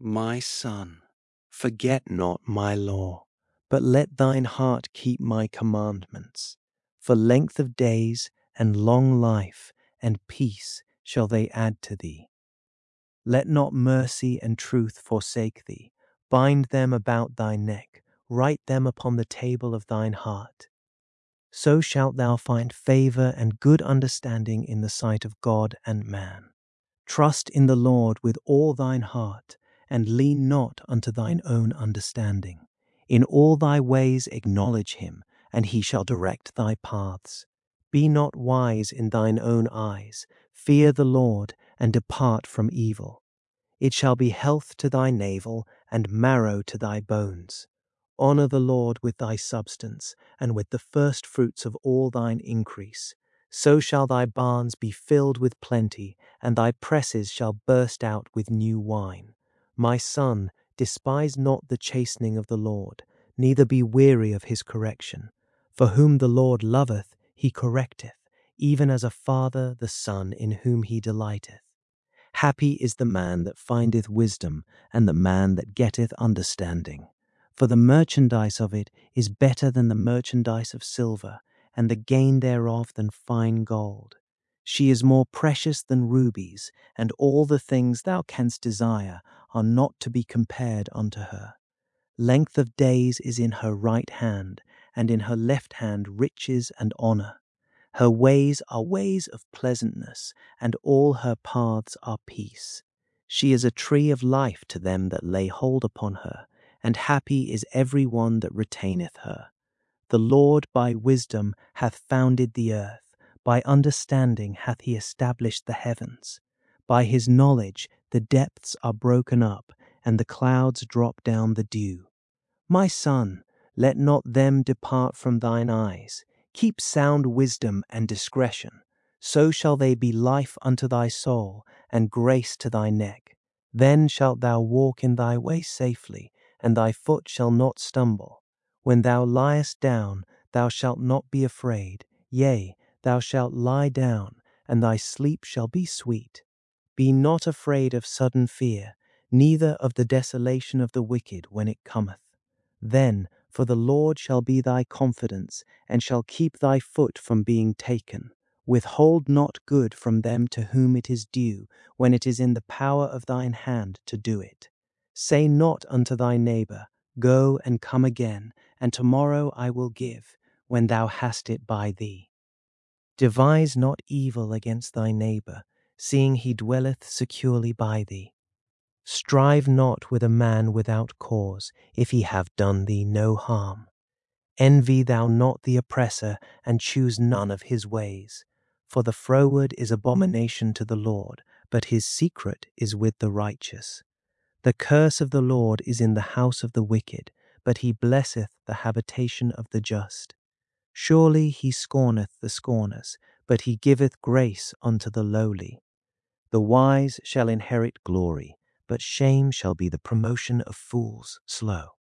My son, forget not my law, but let thine heart keep my commandments. For length of days and long life and peace shall they add to thee. Let not mercy and truth forsake thee. Bind them about thy neck, write them upon the table of thine heart. So shalt thou find favor and good understanding in the sight of God and man. Trust in the Lord with all thine heart, and lean not unto thine own understanding. In all thy ways acknowledge him, and he shall direct thy paths. Be not wise in thine own eyes. Fear the Lord, and depart from evil. It shall be health to thy navel, and marrow to thy bones. Honour the Lord with thy substance, and with the first fruits of all thine increase. So shall thy barns be filled with plenty, and thy presses shall burst out with new wine. My son, despise not the chastening of the Lord, neither be weary of his correction. For whom the Lord loveth, he correcteth, even as a father the son in whom he delighteth. Happy is the man that findeth wisdom, and the man that getteth understanding. For the merchandise of it is better than the merchandise of silver, and the gain thereof than fine gold. She is more precious than rubies, and all the things thou canst desire are not to be compared unto her. Length of days is in her right hand, and in her left hand riches and honour. Her ways are ways of pleasantness, and all her paths are peace. She is a tree of life to them that lay hold upon her, and happy is every one that retaineth her. The Lord by wisdom hath founded the earth, by understanding hath he established the heavens. By his knowledge the depths are broken up, and the clouds drop down the dew. My son, let not them depart from thine eyes. Keep sound wisdom and discretion. So shall they be life unto thy soul, and grace to thy neck. Then shalt thou walk in thy way safely, and thy foot shall not stumble. When thou liest down, thou shalt not be afraid. Yea, thou shalt lie down, and thy sleep shall be sweet. Be not afraid of sudden fear, neither of the desolation of the wicked when it cometh. Then, for the Lord shall be thy confidence, and shall keep thy foot from being taken. Withhold not good from them to whom it is due, when it is in the power of thine hand to do it. Say not unto thy neighbour, Go and come again, and tomorrow I will give, when thou hast it by thee. Devise not evil against thy neighbour, seeing he dwelleth securely by thee. Strive not with a man without cause, if he have done thee no harm. Envy thou not the oppressor, and choose none of his ways. For the froward is abomination to the Lord, but his secret is with the righteous. The curse of the Lord is in the house of the wicked, but he blesseth the habitation of the just. Surely he scorneth the scorners, but he giveth grace unto the lowly. The wise shall inherit glory, but shame shall be the promotion of fools slow.